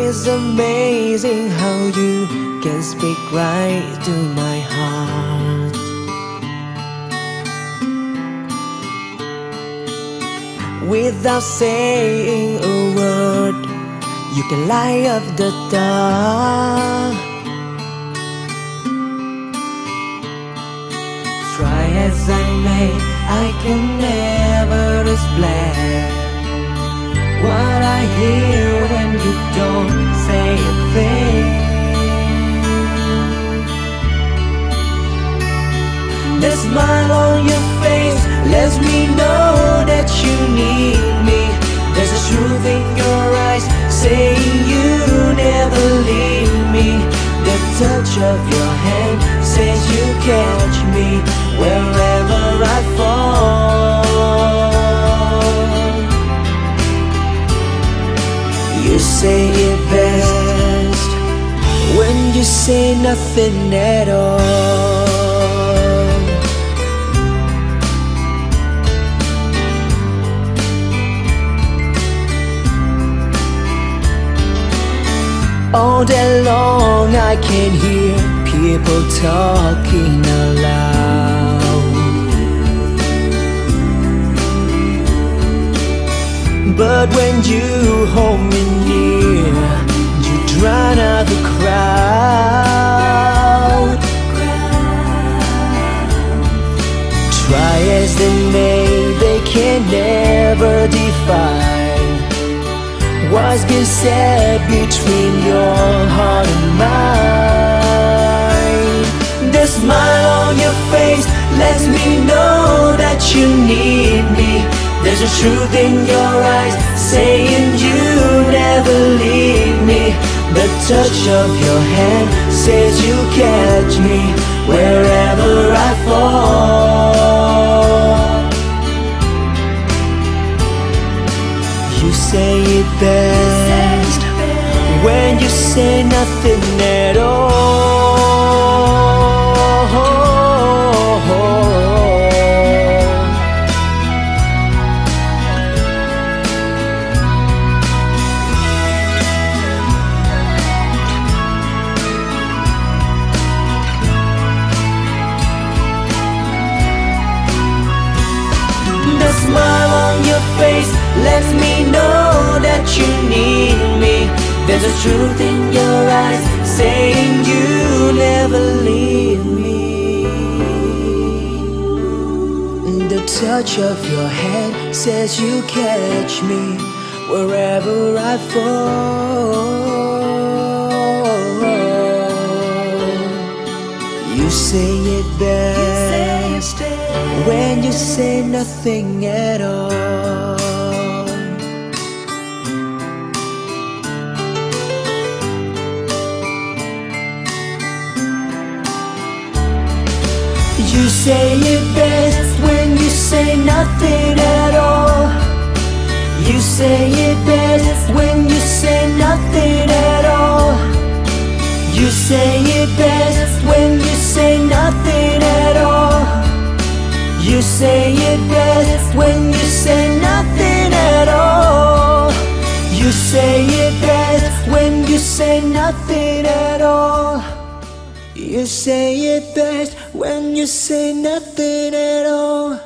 It's amazing how you can speak right to my heart. Without saying a word, you can light up the dark. Try as I may, I can never explain what I hear when you don't say a thing. The smile on your face lets me know that you need me. There's a truth in your eyes saying you never leave me. The touch of your hand says you catch me wherever I fall. You say it best when you say nothing at all. All day long I can hear people talking aloud, but when you hold me near, you drown out the crowd. Try as they may, they can never define what's been said between your heart and mine. The smile on your face lets me know that you need me. There's a truth in your eyes saying you never leave me. The touch of your hand says you catch me wherever I fall. You say it best when you say nothing at all. The smile on your face lets me know that you need me. There's a truth in your eyes saying you never leave me. The touch of your hand says you catch me wherever I fall. You say it best when you say nothing at all. You say it best when you say nothing at all. You say it best when you say nothing at all. You say it best when you say nothing at all. You say it best when you say nothing at all. You say it best when you say nothing at all. You say it best when you say nothing at all.